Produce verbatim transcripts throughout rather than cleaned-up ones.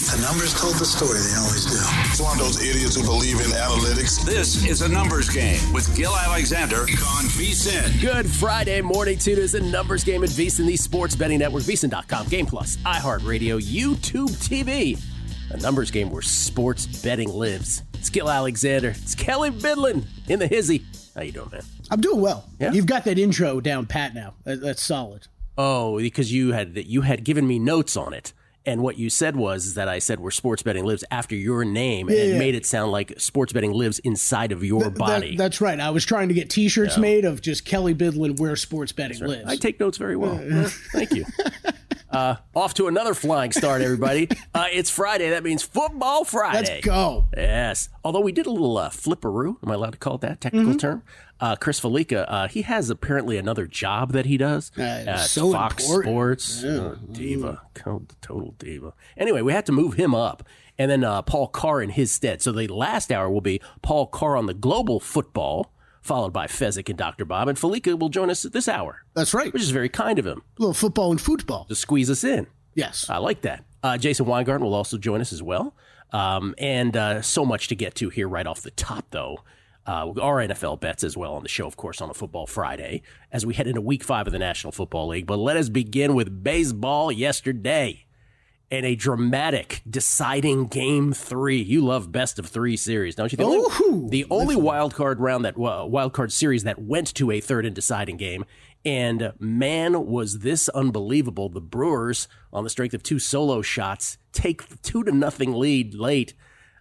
The numbers told the story. They always do. It's one of those idiots who believe in analytics. This is A Numbers Game with Gil Alexander on VSiN. Good Friday morning. Tune is A Numbers Game at VSiN, the sports betting network, V S I N dot com, Game Plus, iHeartRadio, YouTube T V. A Numbers Game where sports betting lives. It's Gil Alexander. It's Kelly Bidlin in the hizzy. How you doing, man? I'm doing well. Yeah? You've got that intro down pat now. That's solid. Oh, because you had you had given me notes on it. And what you said was is that I said where sports betting lives after your name, and yeah, it yeah. made it sound like sports betting lives inside of your Th- body. That, that's right. I was trying to get T-shirts Yeah. made of just Kelly Bidlin where sports betting Right. lives. I take notes very well. Uh, thank you. Uh, off to another flying start, everybody. Uh, it's Friday. That means Football Friday. Let's go. Yes. Although we did a little uh, flipperoo. Am I allowed to call it that technical Mm-hmm. term? Uh, Chris Felica, uh, he has apparently another job that he does. Uh, at so Fox important. Sports. Yeah. Oh, diva. Total diva. Anyway, we had to move him up. And then uh, Paul Carr in his stead. So the last hour will be Paul Carr on the global football, followed by Fezzik and Doctor Bob. And Felica will join us at this hour, That's right. which is very kind of him A little football and football. to squeeze us in. Yes. I like that. Uh, Jason Weingarten will also join us as well. Um, and uh, so much to get to here right off the top, though. Uh, our N F L bets as well on the show, of course, on a Football Friday as we head into week five of the National Football League. But let us begin with baseball yesterday and a dramatic deciding game three. You love best of three series, don't you? The only, Ooh, the only wild card round that uh, wild card series that went to a third and deciding game. And man, was this unbelievable. The Brewers, on the strength of two solo shots, take the two to nothing lead late.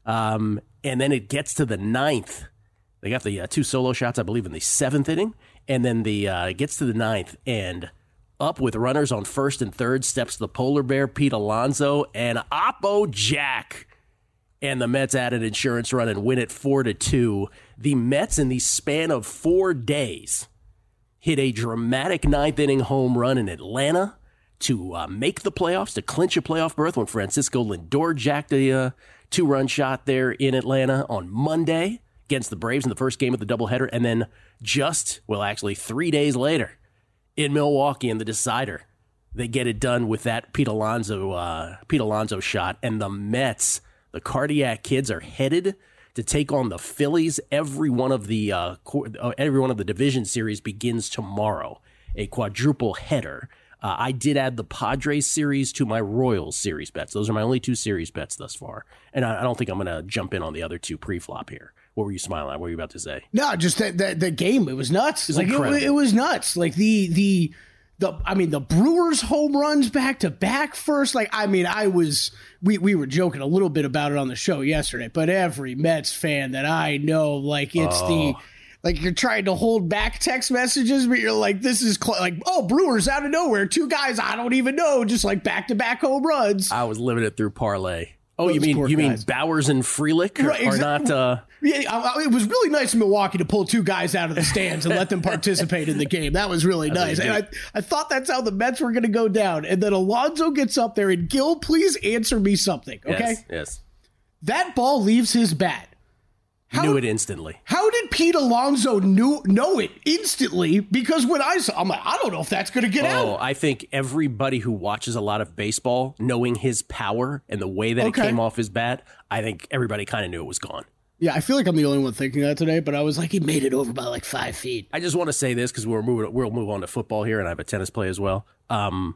Um, and then it gets to the ninth. They got the uh, two solo shots, I believe, in the seventh inning. And then the uh, it gets to the ninth, and up with runners on first and third steps the polar bear, Pete Alonso, and Oppo Jack. And the Mets add an insurance run and win it four to two. The Mets, in the span of four days, hit a dramatic ninth inning home run in Atlanta to uh, make the playoffs, to clinch a playoff berth when Francisco Lindor jacked a uh, two-run shot there in Atlanta on Monday against the Braves in the first game of the doubleheader. And then just, well, actually three days later in Milwaukee in the decider, they get it done with that Pete Alonso, uh, Pete Alonso shot. And the Mets, the Cardiac Kids, are headed to take on the Phillies. Every one of the uh, every one of the division series begins tomorrow, a quadruple header. Uh, I did add the Padres series to my Royals series bets. Those are my only two series bets thus far, and I, I don't think I'm going to jump in on the other two pre-flop here. What were you smiling at? What were you about to say? No, just that the, the game. It was nuts. It was like incredible. it, it was nuts. Like the the the. I mean, the Brewers home runs back to back first. Like I mean, I was we we were joking a little bit about it on the show yesterday. But every Mets fan that I know, like it's Oh. the. Like you're trying to hold back text messages, but you're like, this is cl- like, oh, Brewers out of nowhere, two guys I don't even know, just like back to back home runs. I was living it through parlay. Oh, Those you mean poor you mean guys. Bowers and Frelick are, Right, are exact- not? Uh, Yeah, I- I- it was really nice in Milwaukee to pull two guys out of the stands and let them participate in the game. That was really That's nice. what And you I, I thought that's how the Mets were going to go down. And then Alonso gets up there, and Gil, please answer me something, okay? Yes, yes. That ball leaves his bat. How, Knew it instantly. How did Pete Alonso knew, know it instantly? Because when I saw, I'm like, I don't know if that's going to get Oh, out. I think everybody who watches a lot of baseball, knowing his power and the way that Okay. it came off his bat, I think everybody kind of knew it was gone. Yeah, I feel like I'm the only one thinking that today, but I was like, he made it over by like five feet. I just want to say this because we're moving. We'll move on to football here, and I have a tennis play as well. Um,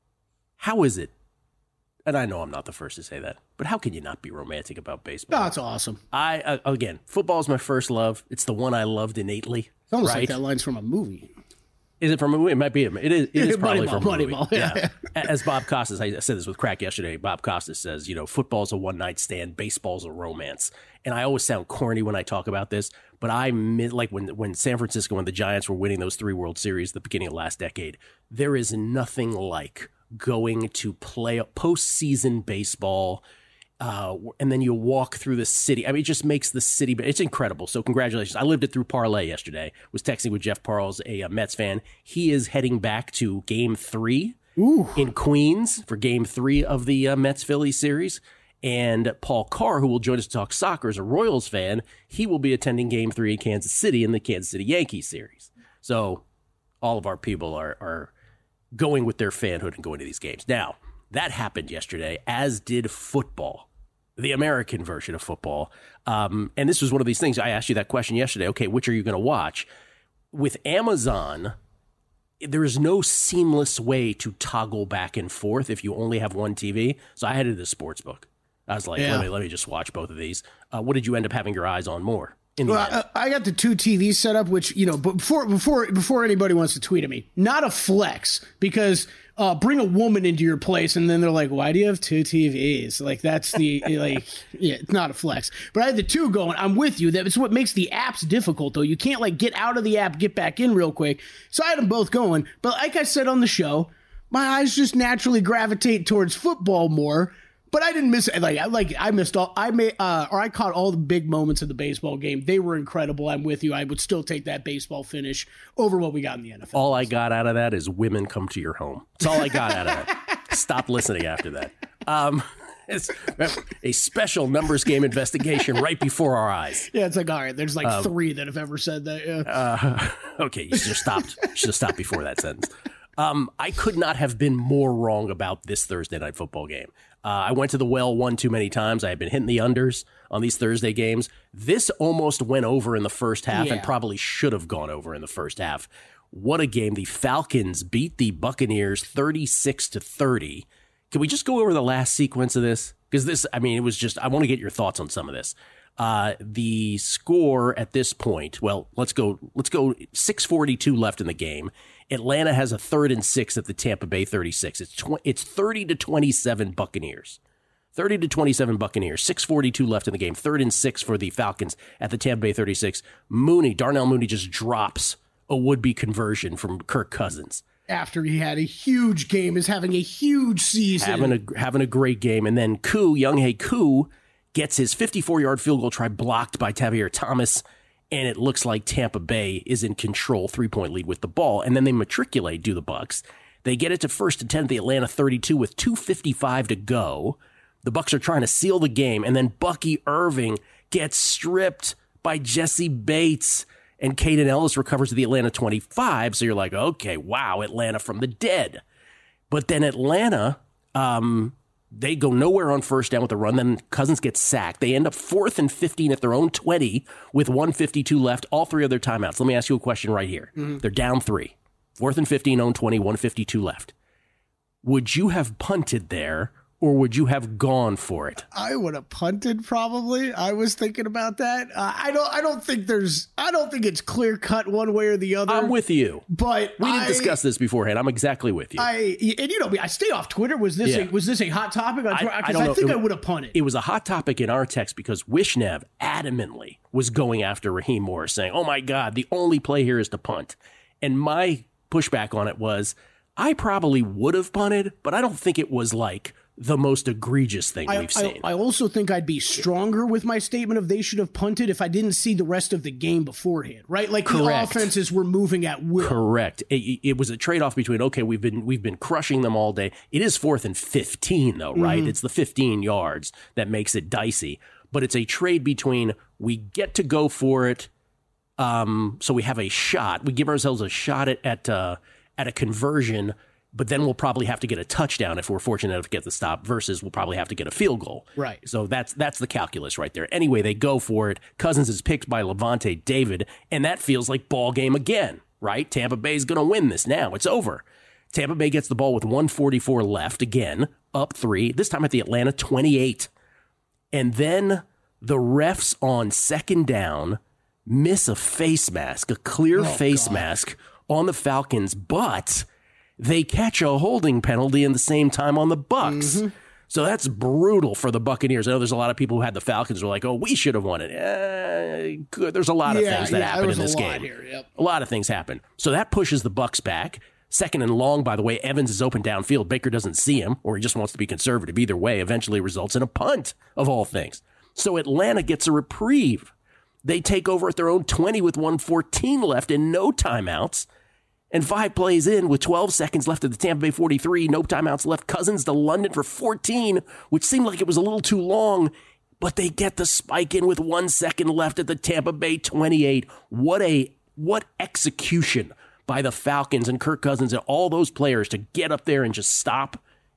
how is it? And I know I'm not the first to say that, but how can you not be romantic about baseball? That's awesome. I uh, again, football is my first love. It's the one I loved innately. It's almost right? like that line's from a movie. Is it from a movie? It might be. It is. It is probably Moneyball, from a movie. Moneyball, Yeah. yeah. As Bob Costas, I said this with Crack yesterday. Bob Costas says, you know, football's a one night stand, baseball's a romance. And I always sound corny when I talk about this, but I miss, like when when San Francisco and the Giants were winning those three World Series at the beginning of last decade. There is nothing like going to play postseason baseball. Uh, and then you walk through the city. I mean, it just makes the city, it's incredible. So congratulations. I lived it through parlay yesterday. Was texting with Jeff Parles, a, a Mets fan. He is heading back to game three Ooh. in Queens for game three of the uh, Mets-Phillies series. And Paul Carr, who will join us to talk soccer, is a Royals fan. He will be attending game three in Kansas City in the Kansas City Yankees series. So all of our people are, are going with their fanhood and going to these games. Now, That happened yesterday, as did football, the American version of football. Um, and this was one of these things. I asked you that question yesterday. Okay, which are you going to watch? With Amazon, there is no seamless way to toggle back and forth if you only have one T V. So I headed to the sportsbook. I was like, yeah. let me let me just watch both of these. Uh, what did you end up having your eyes on more? In the well, end? I, I got the two T Vs set up, which, you know, but before before before anybody wants to tweet at me, not a flex, because uh, bring a woman into your place and then they're like, why do you have two T Vs? Like, that's the, like, yeah, it's not a flex. But I had the two going. I'm with you. That's what makes the apps difficult, though. You can't, like, get out of the app, get back in real quick. So I had them both going. But like I said on the show, my eyes just naturally gravitate towards football more. But I didn't miss it. Like, I like I missed all. I may, uh, or I caught all the big moments of the baseball game. They were incredible. I'm with you. I would still take that baseball finish over what we got in the N F L. All I got out of that is women come to your home. That's all I got out of that. Stop listening after that. Um, it's a special numbers game investigation right before our eyes. Yeah, it's like, all right, there's like um, three that have ever said that. Yeah. Uh, okay, you should have stopped. You should have stopped before that sentence. Um, I could not have been more wrong about this Thursday night football game. Uh, I went to the well one too many times. I had been hitting the unders on these Thursday games. This almost went over in the first half yeah. and probably should have gone over in the first half. What a game. The Falcons beat the Buccaneers thirty-six to thirty. Can we just go over the last sequence of this? Because this, I mean, it was just, I want to get your thoughts on some of this. Uh, the score at this point, well, let's go, let's go six forty-two left in the game. Atlanta has a third and six at the Tampa Bay thirty-six. It's tw- it's thirty to twenty-seven Buccaneers. thirty to twenty-seven Buccaneers. six forty-two left in the game. Third and six for the Falcons at the Tampa Bay thirty-six. Mooney, Darnell Mooney just drops a would-be conversion from Kirk Cousins. After he had a huge game, is having a huge season. Having a, having a great game. And then Koo, Younghoe Koo, gets his fifty-four-yard field goal try blocked by Tavierre Thomas. And it looks like Tampa Bay is in control, three-point lead with the ball. And then they matriculate, do the Bucks. They get it to first and ten at the Atlanta thirty-two with two fifty-five to go. The Bucks are trying to seal the game. And then Bucky Irving gets stripped by Jesse Bates. And Caden Ellis recovers to the Atlanta twenty-five. So you're like, okay, wow, Atlanta from the dead. But then Atlanta... um. They go nowhere on first down with the run. Then Cousins gets sacked. They end up fourth and fifteen at their own twenty with one fifty-two left, all three of their timeouts. Let me ask you a question right here. Mm-hmm. They're down three. Fourth and fifteen, own twenty, one fifty-two left. Would you have punted there, or would you have gone for it? I would have punted probably. I was thinking about that. Uh, I don't. I don't think there's. I don't think it's clear cut one way or the other. I'm with you, but we didn't I, discuss this beforehand. I'm exactly with you. I and you know me. I stay off Twitter. Was this yeah. a, was this a hot topic on Twitter? Because I, I, I think it, I would have punted. It was a hot topic in our text because Wishnev adamantly was going after Raheem Morris, saying, "Oh my God, the only play here is to punt." And my pushback on it was, I probably would have punted, but I don't think it was like the most egregious thing I, we've seen. I, I also think I'd be stronger with my statement of they should have punted if I didn't see the rest of the game beforehand, right? Like Correct. The offenses were moving at will. Correct. It, it was a trade-off between, okay, we've been we've been crushing them all day. It is fourth and fifteen, though, right? Mm-hmm. It's the fifteen yards that makes it dicey. But it's a trade between we get to go for it, um, so we have a shot. We give ourselves a shot at at, uh, at a conversion, but then we'll probably have to get a touchdown if we're fortunate enough to get the stop versus we'll probably have to get a field goal. Right. So that's that's the calculus right there. Anyway, they go for it. Cousins is picked by Levante David, and that feels like ball game again, right? Tampa Bay's going to win this now. It's over. Tampa Bay gets the ball with one forty-four left, again, up three, this time at the Atlanta twenty-eight. And then the refs on second down miss a face mask, a clear oh, face God. mask on the Falcons, but they catch a holding penalty in the same time on the Bucks. Mm-hmm. So that's brutal for the Buccaneers. I know there's a lot of people who had the Falcons who are like, oh, we should have won it. Eh, good. There's a lot of yeah, things that yeah, happen in this game. Here, yep. A lot of things happen. So that pushes the Bucks back. Second and long, by the way, Evans is open downfield. Baker doesn't see him, or he just wants to be conservative. Either way, eventually results in a punt, of all things. So Atlanta gets a reprieve. They take over at their own twenty with one fourteen left and no timeouts. And five plays in with twelve seconds left at the Tampa Bay forty-three, no timeouts left. Cousins to London for fourteen, which seemed like it was a little too long, but they get the spike in with one second left at the Tampa Bay twenty-eight. What a what execution by the Falcons and Kirk Cousins and all those players to get up there and just stop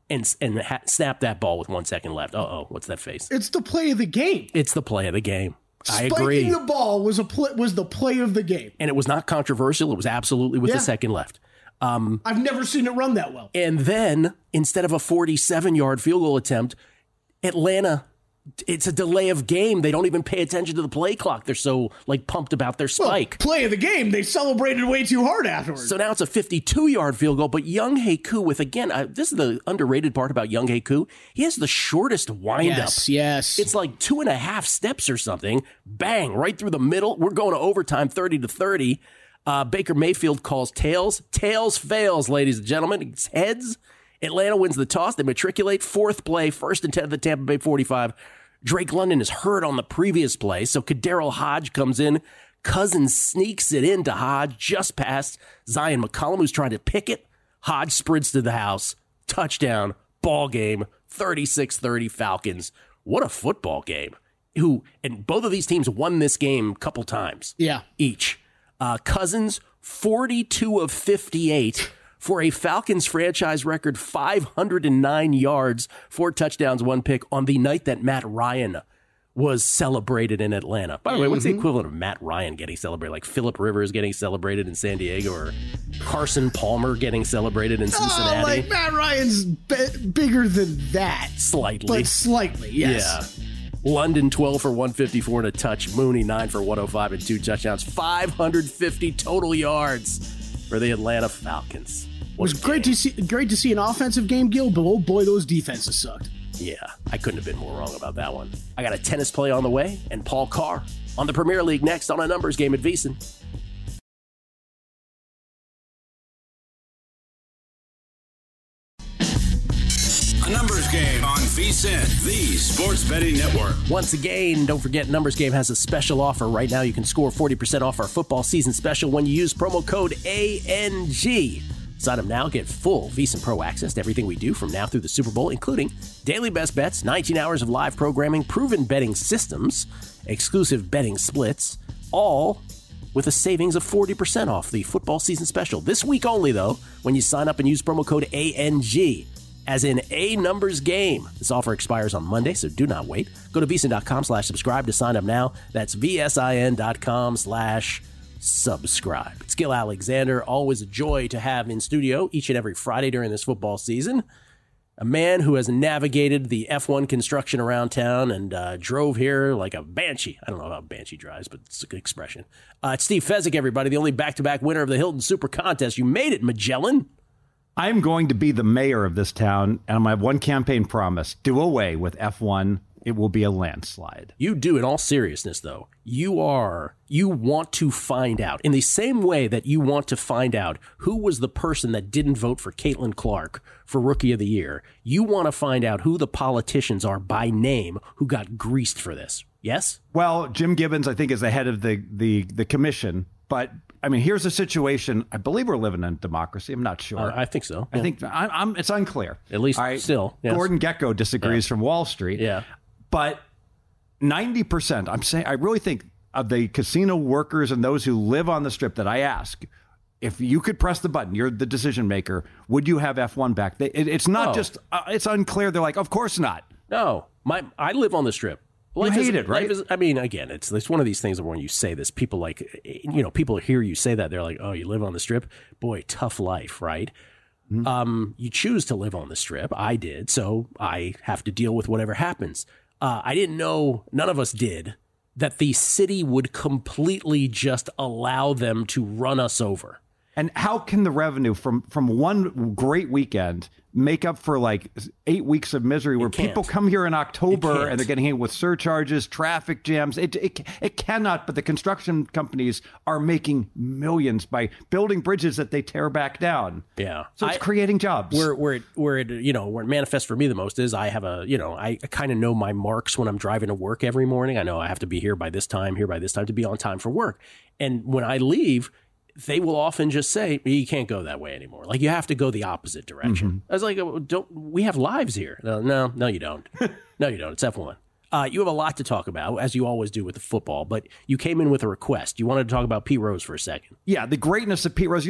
and and ha- snap that ball with one second left. Uh-oh, what's that face? It's the play of the game. It's the play of the game. I Spiking agree. the ball was a pl- was the play of the game. And it was not controversial. It was absolutely with Yeah. the second left. Um, I've never seen it run that well. and then, instead of a forty-seven-yard field goal attempt, Atlanta, it's a delay of game. They don't even pay attention to the play clock. They're so, like, pumped about their spike. Well, play of the game. They celebrated way too hard afterwards. So now it's a fifty-two-yard field goal, but Younghae Koo with, again, uh, this is the underrated part about Younghae Koo. He has the shortest windup. yes, yes. It's like two and a half steps or something. Bang, right through the middle. We're going to overtime, thirty to thirty. Uh, Baker Mayfield calls tails. Tails fails, ladies and gentlemen. It's heads. Atlanta wins the toss. They matriculate. Fourth play, first and ten at the Tampa Bay forty-five. Drake London is hurt on the previous play, so Kaderil Hodge comes in. Cousins sneaks it into Hodge just past Zion McCollum, who's trying to pick it. Hodge sprints to the house. Touchdown. Ball game. thirty-six thirty Falcons. What a football game. Who and both of these teams won this game a couple times. Yeah. Each. Uh, Cousins, forty-two of fifty-eight for a Falcons franchise record, five hundred nine yards, four touchdowns, one pick on the night that Matt Ryan was celebrated in Atlanta. By the way, what's the equivalent of Matt Ryan getting celebrated? Like Phillip Rivers getting celebrated in San Diego, or Carson Palmer getting celebrated in Cincinnati? Oh, like Matt Ryan's b- bigger than that. Slightly. But slightly, yes. Yeah. London, twelve for one fifty-four and a touch. Mooney, nine for one oh five and two touchdowns. five hundred fifty total yards for the Atlanta Falcons. It was great to see great to see an offensive game, Gil, but oh boy, those defenses sucked. Yeah, I couldn't have been more wrong about that one. I got a tennis play on the way, and Paul Carr on the Premier League next on a numbers game at VSiN. A numbers game on VSiN, the sports betting network. Once again, don't forget Numbers Game has a special offer. Right now, you can score forty percent off our football season special when you use promo code A N G. Sign up now, get full VSiN Pro access to everything we do from now through the Super Bowl, including daily best bets, nineteen hours of live programming, proven betting systems, exclusive betting splits, all with a savings of forty percent off the football season special. This week only, though, when you sign up and use promo code A N G. As in a numbers game. This offer expires on Monday, so do not wait. Go to VSiN.com slash subscribe to sign up now. That's V-S-I-N.com slash subscribe. It's Gil Alexander. Always a joy to have in studio each and every Friday during this football season. A man who has navigated the F one construction around town and uh, drove here like a banshee. I don't know how a banshee drives, but it's a good expression. Uh, it's Steve Fezzik, everybody, the only back-to-back winner of the Hilton Super Contest. You made it, Magellan. I'm going to be the mayor of this town, and I have one campaign promise. Do away with F one. It will be a landslide. You do, in all seriousness, though. You are, you want to find out, in the same way that you want to find out who was the person that didn't vote for Caitlin Clark for Rookie of the Year. You want to find out who the politicians are by name who got greased for this. Yes? Well, Jim Gibbons, I think, is the head of the, the, the commission, but I mean, here's a situation. I believe we're living in a democracy. I'm not sure. Uh, I think so. I Yeah. think I, I'm. It's unclear. At least All right. still. Yes. Gordon Gekko disagrees Yeah. from Wall Street. Yeah. But ninety percent, I'm saying, I really think of the casino workers and those who live on the Strip that I ask, if you could press the button, you're the decision maker, would you have F one back? They, it, it's not No. just, uh, it's unclear. They're like, of course not. No. My, I live on the Strip. Life hate is, it, right? life is, I mean, again, it's it's one of these things where when you say this, people like, you know, people hear you say that. They're like, oh, you live on the Strip? Boy, tough life, right? Mm-hmm. Um, you choose to live on the Strip. I did, so I have to deal with whatever happens. Uh, I didn't know, none of us did, that the city would completely just allow them to run us over. And how can the revenue from, from one great weekend make up for like eight weeks of misery where people come here in October and they're getting hit with surcharges, traffic jams? It, it it cannot, but the construction companies are making millions by building bridges that they tear back down. Yeah. So it's I, creating jobs. Where, where, it, where it, you know, where it manifests for me the most is I have a, you know, I kind of know my marks when I'm driving to work every morning. I know I have to be here by this time, here by this time to be on time for work. And when I leave, they will often just say, you can't go that way anymore. Like, you have to go the opposite direction. Mm-hmm. I was like, don't we have lives here? No, no, no you don't. No, you don't. It's F one. Uh, you have a lot to talk about, as you always do with the football, but you came in with a request. You wanted to talk about Pete Rose for a second. Yeah, the greatness of Pete Rose. You know,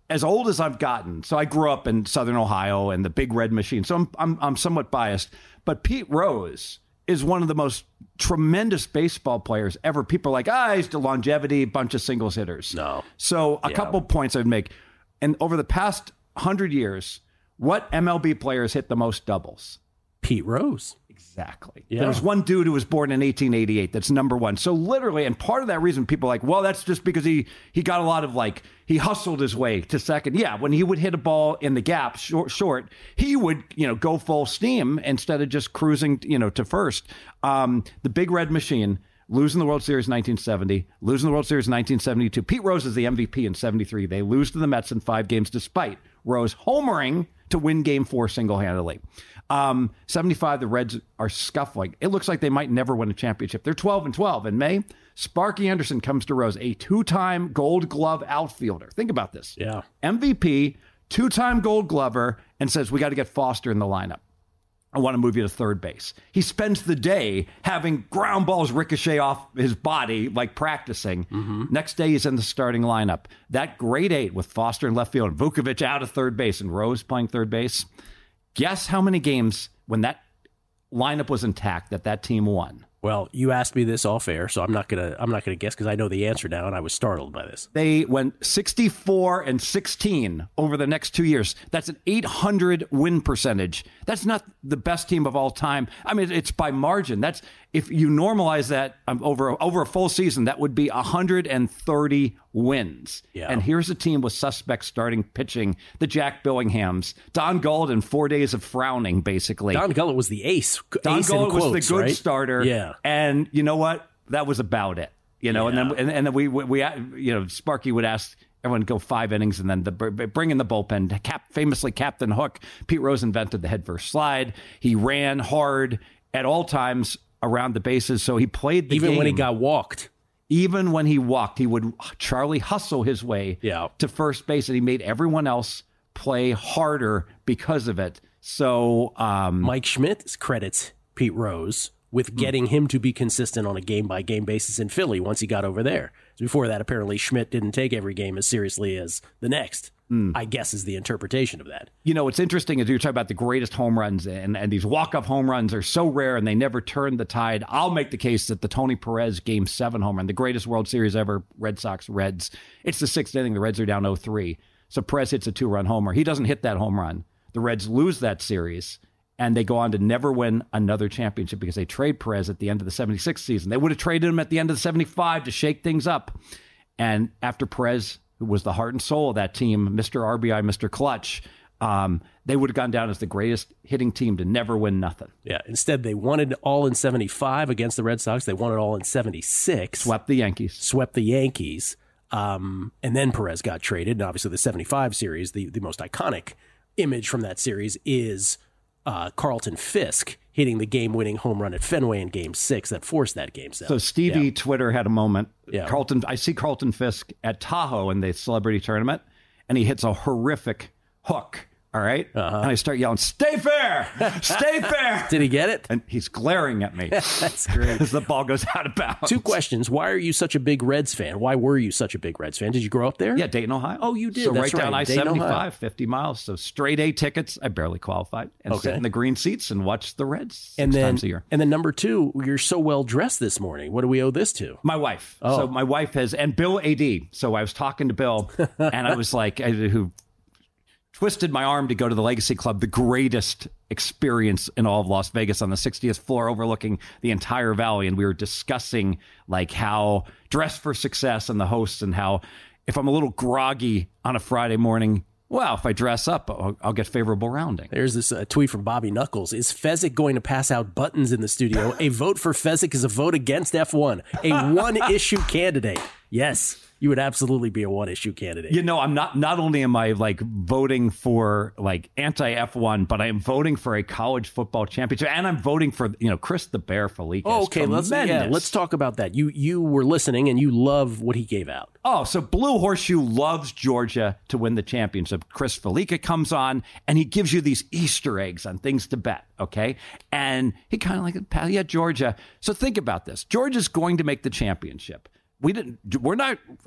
as old as I've gotten, so I grew up in Southern Ohio and the Big Red Machine, so I'm I'm, I'm somewhat biased, but Pete Rose is one of the most tremendous baseball players ever. People are like, ah, he's the longevity, bunch of singles hitters. No. So a yeah. couple points I would make. And over the past hundred years, what M L B players hit the most doubles? Pete Rose. Exactly. Yeah. There's one dude who was born in eighteen eighty-eight that's number one. So literally, and part of that reason people are like, well, that's just because he he got a lot of like, he hustled his way to second. Yeah, when he would hit a ball in the gap short, short he would, you know, go full steam instead of just cruising, you know, to first. Um, the Big Red Machine, losing the World Series in nineteen seventy, losing the World Series in nineteen seventy-two. Pete Rose is the M V P in seventy-three. They lose to the Mets in five games despite Rose homering to win game four single-handedly. Um, seventy-five, the Reds are scuffling. It looks like they might never win a championship. They're twelve and twelve. In May, Sparky Anderson comes to Rose, a two-time Gold Glove outfielder. Think about this. Yeah. M V P, two-time Gold Glover, and says, we got to get Foster in the lineup. I want to move you to third base. He spends the day having ground balls ricochet off his body, like practicing. Mm-hmm. Next day, he's in the starting lineup. That grade eight with Foster in left field and Vukovich out of third base and Rose playing third base. Guess how many games when that lineup was intact that that team won? Well, you asked me this off air, so I'm not gonna I'm not gonna guess because I know the answer now, and I was startled by this. They went sixty-four and sixteen over the next two years. That's an eight hundred win percentage. That's not the best team of all time. I mean, it's by margin. That's if you normalize that um, over over a full season, that would be one hundred thirty wins. Yeah. And here's a team with suspect starting pitching: the Jack Billinghams, Don Gullett, and four days of frowning. Basically, Don Gullett was the ace. Don ace Gullett quotes, was the good right? starter. Yeah. And you know what? That was about it. You know, Yeah. and then and, and then we, we we you know Sparky would ask everyone to go five innings and then the bring in the bullpen. Cap, famously, Captain Hook. Pete Rose invented the head first slide. He ran hard at all times around the bases, so he played the even game. when he got walked. Even when he walked, he would Charlie hustle his way Yeah. to first base, and he made everyone else play harder because of it. So um, Mike Schmidt credits Pete Rose with getting him to be consistent on a game-by-game basis in Philly once he got over there. Before that, apparently, Schmidt didn't take every game as seriously as the next, mm. I guess is the interpretation of that. You know, what's interesting is you're talking about the greatest home runs, and, and these walk-up home runs are so rare, and they never turn the tide. I'll make the case that the Tony Perez Game seven home run, the greatest World Series ever, Red Sox, Reds, it's the sixth inning. The Reds are down oh three. So Perez hits a two-run homer. He doesn't hit that home run. The Reds lose that series, and they go on to never win another championship because they trade Perez at the end of the seventy-six season. They would have traded him at the end of the seventy-five to shake things up. And after Perez, who was the heart and soul of that team, Mister R B I, Mister Clutch, um, they would have gone down as the greatest hitting team to never win nothing. Yeah. Instead, they won it all in seventy-five against the Red Sox. They won it all in seventy-six. Swept the Yankees. Swept the Yankees. Um, and then Perez got traded. And obviously, the seventy-five series, the, the most iconic image from that series is uh, Carlton Fisk hitting the game-winning home run at Fenway in Game Six that forced that Game Seven. So Stevie yeah. Twitter had a moment. Yeah. Carlton, I see Carlton Fisk at Tahoe in the celebrity tournament, and he hits a horrific hook. All right. Uh-huh. And I start yelling, stay fair, stay fair. Did he get it? And he's glaring at me. That's great. As the ball goes out of bounds. Two questions. Why are you such a big Reds fan? Why were you such a big Reds fan? Did you grow up there? Yeah, Dayton, Ohio. Oh, you did. So That's right down right. I seventy-five, fifty miles. So straight A tickets. I barely qualified. And Okay. sit in the green seats and watch the Reds six and then, times a year. And then number two, you're so well dressed this morning. What do we owe this to? My wife. Oh. So my wife has, and Bill A D. So I was talking to Bill, and I was like, I, who twisted my arm to go to the Legacy Club, the greatest experience in all of Las Vegas, on the sixtieth floor overlooking the entire valley. And we were discussing like how dress for success and the hosts, and how if I'm a little groggy on a Friday morning, well, if I dress up, I'll, I'll get favorable rounding. There's this uh, tweet from Bobby Knuckles. Is Fezzik going to pass out buttons in the studio? A vote for Fezzik is a vote against F one. A one-issue candidate. Yes, you would absolutely be a one-issue candidate. You know, I'm not, not only am I like voting for like anti-F one, but I am voting for a college football championship, and I'm voting for, you know, Chris the Bear Felica. Oh, okay, let's yeah, let's talk about that. You you were listening and you love what he gave out. Oh, so Blue Horseshoe loves Georgia to win the championship. Chris Felica comes on and he gives you these Easter eggs on things to bet, okay? And he kind of like, yeah, Georgia. So think about this. Georgia's going to make the championship. We didn't. We're not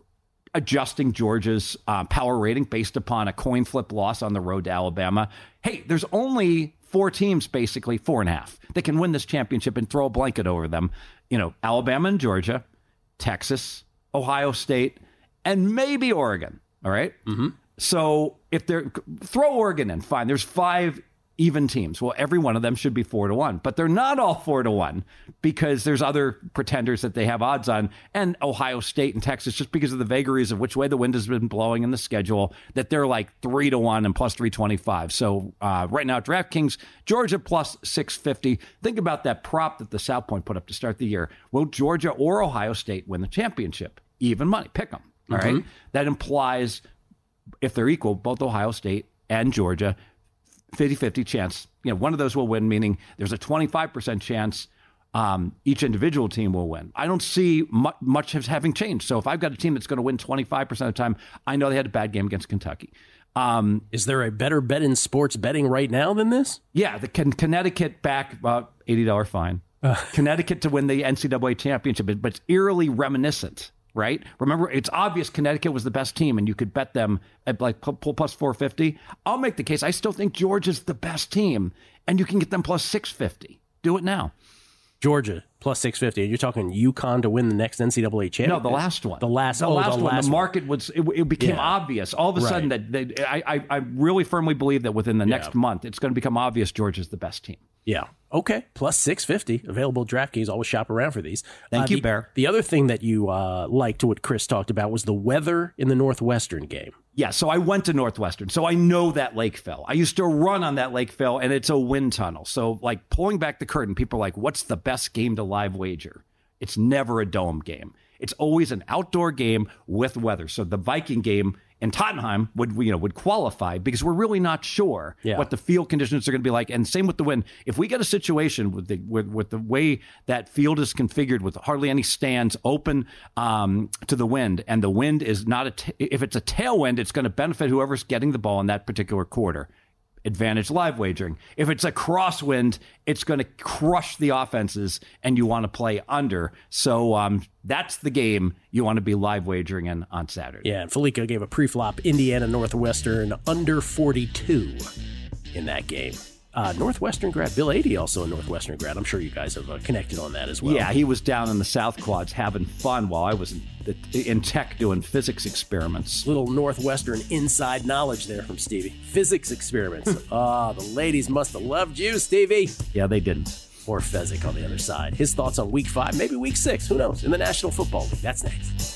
adjusting Georgia's uh, power rating based upon a coin flip loss on the road to Alabama. Hey, there's only four teams, basically four and a half, that can win this championship and throw a blanket over them. You know, Alabama and Georgia, Texas, Ohio State, and maybe Oregon. All right. Mm-hmm. So if they're throw Oregon in, fine. There's five even teams. Well, every one of them should be four to one, but they're not all four to one because there's other pretenders that they have odds on, and Ohio State and Texas, just because of the vagaries of which way the wind has been blowing in the schedule, that they're like three to one and plus three twenty-five. So uh, right now, DraftKings, Georgia plus six fifty. Think about that prop that the South Point put up to start the year. Will Georgia or Ohio State win the championship? Even money, pick them. All mm-hmm. right. That implies, if they're equal, both Ohio State and Georgia, fifty-fifty chance. You know, one of those will win, meaning there's a twenty-five percent chance um, each individual team will win. I don't see much, much as having changed. So if I've got a team that's going to win twenty-five percent of the time, I know they had a bad game against Kentucky. Um, Is there a better bet in sports betting right now than this? Yeah, the Con- Connecticut back about eighty dollars fine. Uh. Connecticut to win the N C double A championship, but it's eerily reminiscent. Right? Remember, it's obvious Connecticut was the best team, and you could bet them at like plus four fifty. I'll make the case. I still think Georgia's the best team, and you can get them plus six fifty. Do it now. Georgia plus six fifty. And you're talking UConn to win the next N C double A championship? No, the last one. The last, the oh, last the one. Last the market one. was it, it became yeah. obvious all of a sudden right. that they, I, I I really firmly believe that within the yeah. next month it's going to become obvious Georgia's the best team. Yeah. Okay. Plus six fifty. Available at DraftKings. Always shop around for these. Thank uh, you, the, Bear. The other thing that you uh, liked, what Chris talked about, was the weather in the Northwestern game. Yeah. So I went to Northwestern. So I know that Lakeville. I used to run on that Lakeville, and it's a wind tunnel. So, like, pulling back the curtain, people are like, what's the best game to live wager? It's never a dome game. It's always an outdoor game with weather. So the Viking game in Tottenham would, you know, would qualify because we're really not sure yeah. what the field conditions are going to be like. And same with the wind. If we get a situation with the with, with the way that field is configured, with hardly any stands open um, to the wind, and the wind is not a t- if it's a tailwind, it's going to benefit whoever's getting the ball in that particular quarter. Advantage live wagering. If it's a crosswind, it's going to crush the offenses, and you want to play under. So um, that's the game you want to be live wagering in on Saturday. Yeah, and Felica gave a pre-flop Indiana Northwestern under forty-two in that game. Uh, Northwestern grad, Bill Adie, also a Northwestern grad. I'm sure you guys have uh, connected on that as well. Yeah, he was down in the South Quads having fun while I was in, in tech doing physics experiments. Little Northwestern inside knowledge there from Stevie. Physics experiments. Ah, oh, the ladies must have loved you, Stevie. Yeah, they didn't. Or Fezzik on the other side. His thoughts on week five, maybe week six, who knows, in the National Football League. That's next.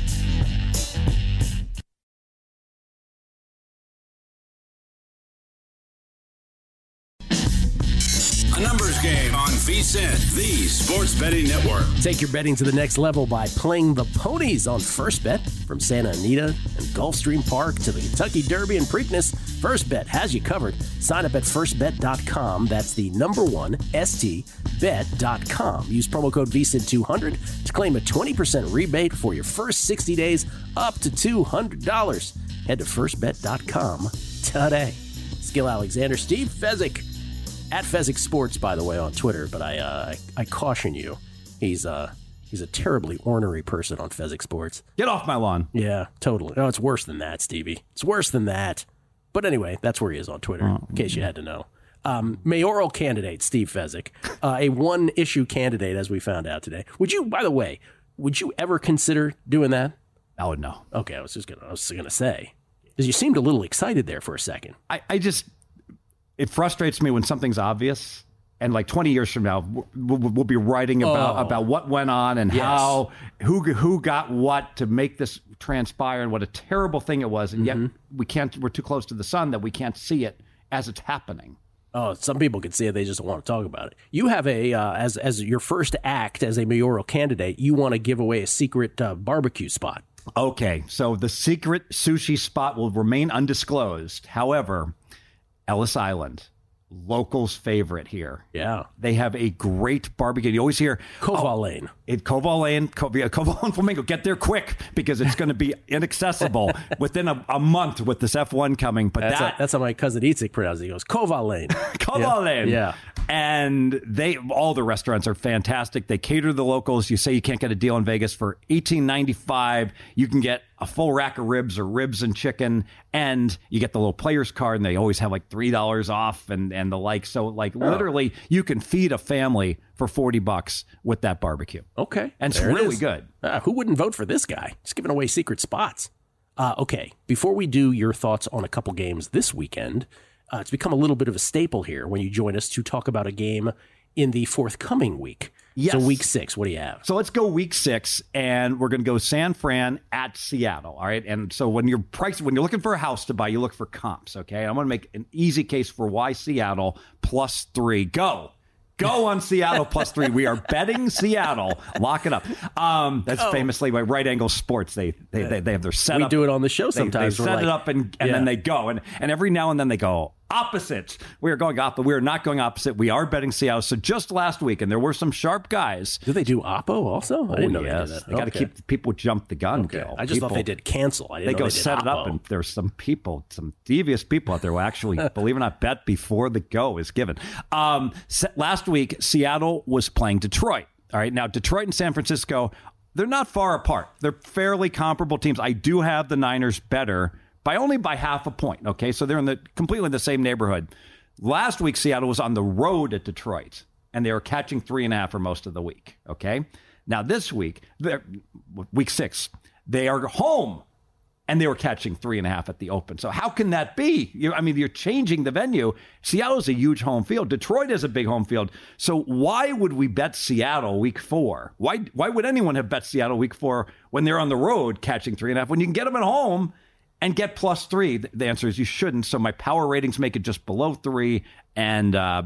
A numbers game on VSiN, the sports betting network. Take your betting to the next level by playing the ponies on First Bet. From Santa Anita and Gulfstream Park to the Kentucky Derby and Preakness, First Bet has you covered. Sign up at first bet dot com. That's the number one, S T bet dot com. Use promo code V S I N two hundred to claim a twenty percent rebate for your first sixty days up to two hundred dollars. Head to first bet dot com today. Skill Alexander, Steve Fezzik. At Fezzik Sports, by the way, on Twitter, but I, uh, I I caution you, he's uh he's a terribly ornery person on Fezzik Sports. Get off my lawn. Yeah, totally. No, it's worse than that, Stevie. It's worse than that. But anyway, that's where he is on Twitter, oh, in case you had to know. Um, mayoral candidate Steve Fezzik, uh, a one-issue candidate, as we found out today. Would you, by the way, would you ever consider doing that? Oh no. Okay, I was just gonna I was gonna say, because you seemed a little excited there for a second. I, I just. It frustrates me when something's obvious, and like twenty years from now, we'll, we'll be writing about, oh. about what went on and yes. how who who got what to make this transpire, and what a terrible thing it was, and mm-hmm. yet we can't. We're too close to the sun that we can't see it as it's happening. Oh, some people can see it; they just don't want to talk about it. You have a uh, as as your first act as a mayoral candidate, you want to give away a secret uh, barbecue spot. Okay, so the secret sushi spot will remain undisclosed. However, Ellis Island, locals favorite here. Yeah. They have a great barbecue. You always hear Koval oh, Lane. It Koval Lane, Koval, Koval and Flamingo. Get there quick because it's going to be inaccessible within a, a month with this F one coming. But that's, that, a, that's how my cousin Itzik pronounced it. He goes, Koval Lane. Koval yeah. Lane. Yeah. And they all the restaurants are fantastic. They cater to the locals. You say you can't get a deal in Vegas for eighteen ninety-five. You can get a full rack of ribs or ribs and chicken, and you get the little player's card, and they always have like three dollars off and, and the like. So like oh. literally you can feed a family for forty bucks with that barbecue. Okay. And it's there really it good. Uh, who wouldn't vote for this guy? Just giving away secret spots. Uh, okay. Before we do your thoughts on a couple games this weekend, uh, it's become a little bit of a staple here when you join us to talk about a game in the forthcoming week. Yes. So week six, what do you have? So let's go week six, and we're going to go San Fran at Seattle. All right. And so when you're price, when you're looking for a house to buy, you look for comps. Okay. I'm going to make an easy case for why Seattle plus three. Go. Go on Seattle plus three. We are betting Seattle. Lock it up. Um, that's oh. famously by Right Angle Sports. They they they, they have their setup. We do it on the show sometimes. They, they set like, it up and, and yeah. then they go. And and every now and then they go opposite. We are going opposite. We are not going opposite. We are betting Seattle. So just last week, and there were some sharp guys. Do they do Oppo also? I didn't oh, know yes. they did that. They got to okay. keep people jump the gun. Okay. Gil. I just people, thought they did cancel. I didn't they know go they did set Oppo. it up, and there's some people, some devious people out there who actually, believe it or not, bet before the go is given. Um, last week, Seattle was playing Detroit. All right. Now, Detroit and San Francisco, they're not far apart. They're fairly comparable teams. I do have the Niners better by only by half a point. Okay. So they're in the completely in the same neighborhood. Last week, Seattle was on the road at Detroit, and they were catching three and a half for most of the week. Okay. Now, this week, week six, they are home, and they were catching three and a half at the open. So how can that be? You, I mean, you're changing the venue. Seattle is a huge home field. Detroit is a big home field. So why would we bet Seattle week four? Why why would anyone have bet Seattle week four when they're on the road catching three and a half when you can get them at home and get plus three? The answer is you shouldn't. So my power ratings make it just below three, and uh,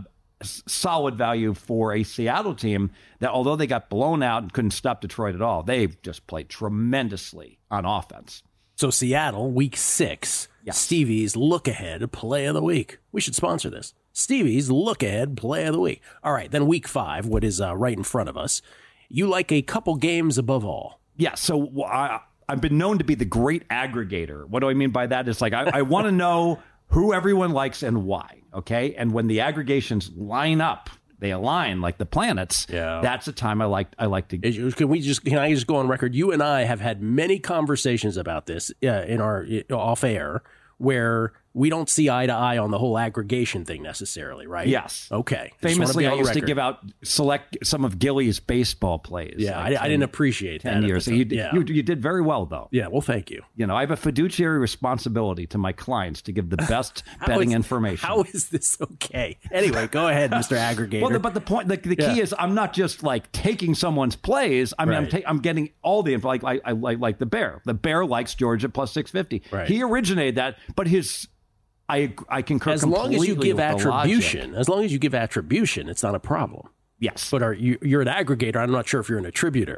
solid value for a Seattle team that, although they got blown out and couldn't stop Detroit at all, they've just played tremendously on offense. So Seattle, week six, yes. Stevie's look ahead play of the week. We should sponsor this. Stevie's look ahead play of the week. All right, then week five, what is uh, right in front of us. You like a couple games above all. Yeah, so I, I've been known to be the great aggregator. What do I mean by that? It's like I, I want to know who everyone likes and why, okay? And when the aggregations line up, they align like the planets. Yeah. That's a time I like. I like to. Can we just? Can I just go on record? You and I have had many conversations about this uh, in our uh, off air, where we don't see eye to eye on the whole aggregation thing necessarily, right? Yes. Okay. Famously, I used record. to give out select some of Gilly's baseball plays. Yeah, like I, I didn't appreciate ten that. years. So you, yeah. you you did very well, though. Yeah. Well, thank you. You know, I have a fiduciary responsibility to my clients to give the best betting is, information. How is this okay? Anyway, go ahead, Mister Aggregator. Well, but the point, the, the key yeah. is, I'm not just like taking someone's plays. I mean, right. I'm, ta- I'm getting all the info. Like, like, I like like the Bear. The Bear likes Georgia plus six fifty. Right. He originated that, but his. I I concur as long as you give with attribution, as long as you give attribution, it's not a problem. Yes, but are you you're an aggregator? I'm not sure if you're an attributor.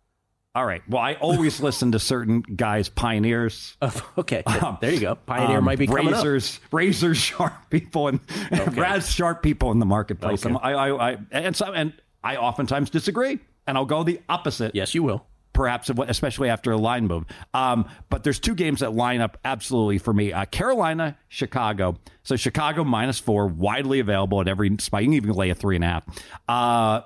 All right. Well, I always listen to certain guys, pioneers. Uh, okay, um, there you go. Pioneer um, might be coming razors, up. razor sharp people and okay. razor sharp people in the marketplace. Okay. I, I, I and so and I oftentimes disagree, and I'll go the opposite. Yes, you will. Perhaps, especially after a line move. Um, but there's two games that line up absolutely for me. Uh, Carolina, Chicago. So Chicago minus four, widely available at every spot. You can even lay a three and a half. Uh,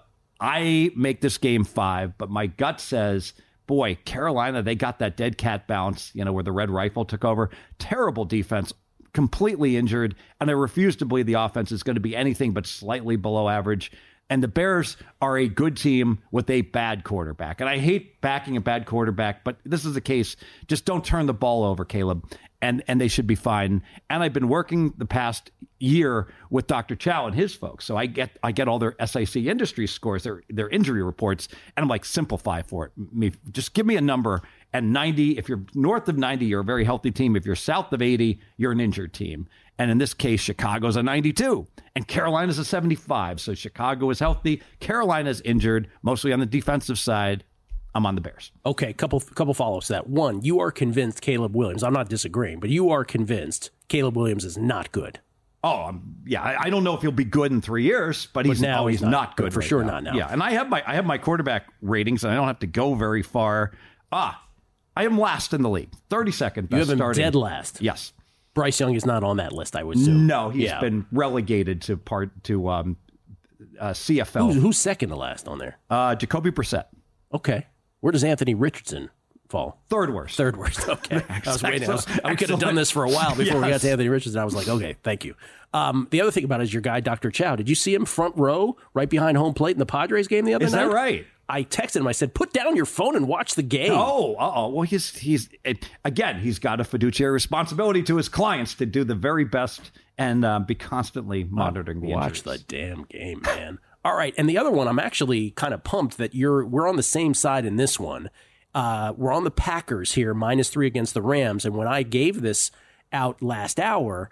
I make this game five, but my gut says, boy, Carolina, they got that dead cat bounce, you know, where the Red Rifle took over. Terrible defense, completely injured. And I refuse to believe the offense is going to be anything but slightly below average. And the Bears are a good team with a bad quarterback. And I hate backing a bad quarterback, but this is the case. Just don't turn the ball over, Caleb, and and they should be fine. And I've been working the past year with Doctor Chow and his folks. So I get I get all their S I C industry scores, their their injury reports, and I'm like, simplify for it. Me, just give me a number. And ninety, if you're north of ninety, you're a very healthy team. If you're south of eighty, you're an injured team. And in this case, Chicago's a ninety-two and Carolina's a seventy-five. So Chicago is healthy. Carolina's injured, mostly on the defensive side. I'm on the Bears. Okay, couple couple follow-ups to that. One, you are convinced Caleb Williams, I'm not disagreeing, but you are convinced Caleb Williams is not good. Oh, um, yeah. I, I don't know if he'll be good in three years, but he's but now oh, he's, he's not, not good for right sure. now. Not now. Yeah, and I have my I have my quarterback ratings, and I don't have to go very far. Ah, I am last in the league, thirty-second best You have him starting. dead last. Yes. Bryce Young is not on that list, I would assume. No, he's yeah. been relegated to part to um, uh, C F L. Who's, who's second to last on there? Uh, Jacoby Brissett. Okay. Where does Anthony Richardson fall? Third worst. Third worst. Okay. I was waiting. I was, we could have done this for a while before yes. we got to Anthony Richardson. I was like, okay, thank you. Um, the other thing about it is your guy, Doctor Chow. Did you see him front row right behind home plate in the Padres game the other is night? Is that right? I texted him. I said, put down your phone and watch the game. Oh, uh-oh. Well, he's, he's it, again, he's got a fiduciary responsibility to his clients to do the very best and um, be constantly monitoring the Watch injuries. the damn game, man. All right. And the other one, I'm actually kind of pumped that you're we're on the same side in this one. Uh, we're on the Packers here, minus three against the Rams. And when I gave this out last hour,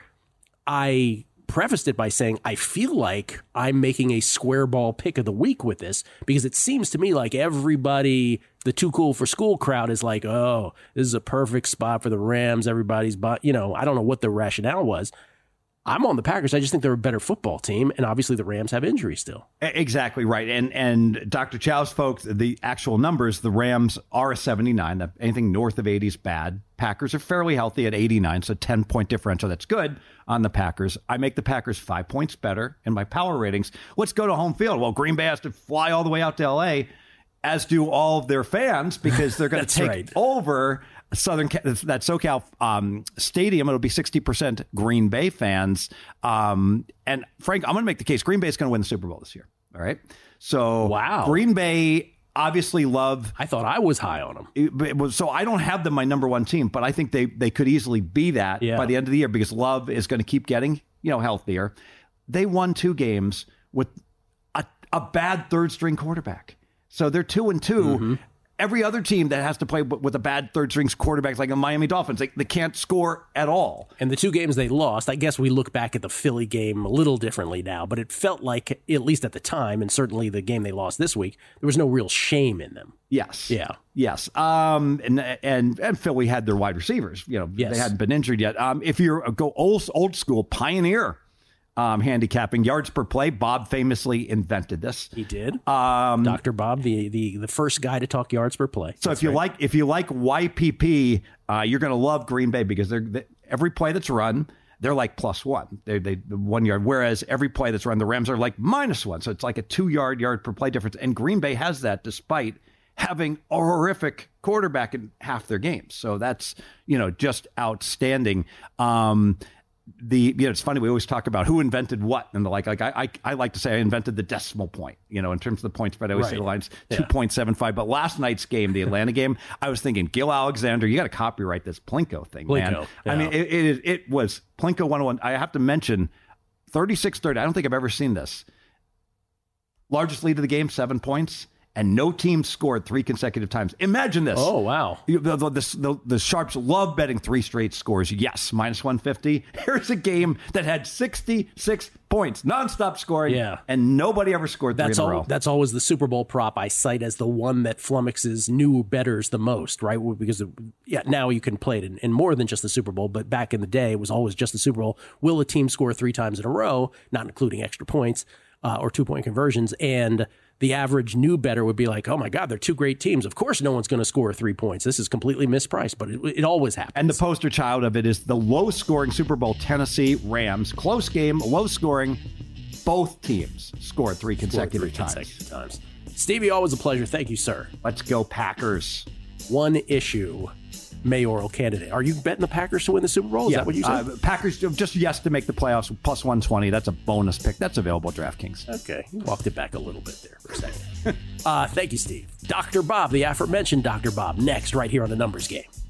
I prefaced it by saying I feel like I'm making a square ball pick of the week with this because it seems to me like everybody, the too cool for school crowd is like, oh, this is a perfect spot for the Rams. Everybody's, but you know, I don't know what the rationale was. I'm on the Packers. I just think they're a better football team, and obviously the Rams have injuries still. Exactly right. And and Doctor Chow's folks, the actual numbers, the Rams are a seventy-nine. Anything north of eighty is bad. Packers are fairly healthy at eighty-nine, so ten-point differential. That's good on the Packers. I make the Packers five points better in my power ratings. Let's go to home field. Well, Green Bay has to fly all the way out to L A, as do all of their fans, because they're going to take right. over Southern that SoCal um, stadium. It'll be sixty percent Green Bay fans. Um, and Frank, I'm going to make the case Green Bay is going to win the Super Bowl this year. All right. So wow. Green Bay obviously love. I thought I was high on them. It, it was, so I don't have them my number one team, but I think they, they could easily be that yeah. by the end of the year because Love is going to keep getting, you know, healthier. They won two games with a, a bad third string quarterback. So they're two and two. Mm-hmm. Every other team that has to play with a bad third string quarterback, like the Miami Dolphins, they, they can't score at all. And the two games they lost, I guess we look back at the Philly game a little differently now, but it felt like, at least at the time, and certainly the game they lost this week, there was no real shame in them. Yes. Yeah. Yes. Um. And and and Philly had their wide receivers. You know, yes. they hadn't been injured yet. Um. If you're go old old school Pioneer. Um, handicapping yards per play. Bob famously invented this. He did. Um, Doctor Bob, the, the the first guy to talk yards per play. So that's if you right. like if you like Y P P, uh, you're going to love Green Bay because they're they, every play that's run, they're like plus one. They they one yard. Whereas every play that's run, the Rams are like minus one. So it's like a two yard yard per play difference. And Green Bay has that despite having a horrific quarterback in half their games. So that's you know just outstanding. Um, The you know it's funny we always talk about who invented what and the like like I, I I like to say I invented the decimal point you know in terms of the points spread I always right. say the line's yeah. two point seven five but last night's game the Atlanta game I was thinking Gil Alexander you got to copyright this Plinko thing Plinko, man yeah. I mean it, it it was Plinko one oh one I have to mention thirty-six thirty I don't think I've ever seen this largest lead of the game seven points. And no team scored three consecutive times. Imagine this. Oh, wow. The, the, the, the, the Sharps love betting three straight scores. Yes, minus one fifty. Here's a game that had sixty-six points, nonstop scoring. Yeah. And nobody ever scored three that's in a all, row. That's always the Super Bowl prop I cite as the one that flummoxes new bettors the most, right? Because of, yeah, now you can play it in, in more than just the Super Bowl, but back in the day, it was always just the Super Bowl. Will a team score three times in a row, not including extra points uh, or two-point conversions? And the average new bettor would be like, oh, my God, they're two great teams. Of course no one's going to score three points. This is completely mispriced, but it, it always happens. And the poster child of it is the low-scoring Super Bowl Tennessee Rams. Close game, low-scoring. Both teams scored three consecutive, three times. consecutive times. Stevie, always a pleasure. Thank you, sir. Let's go Packers. One issue mayoral candidate. Are you betting the Packers to win the Super Bowl? Is yeah, that what you said? Uh, Packers just yes to make the playoffs plus one twenty. That's a bonus pick. That's available at DraftKings. Okay. You walked it back a little bit there for a second. uh, thank you, Steve. Doctor Bob, the aforementioned Doctor Bob, next right here on The Numbers Game.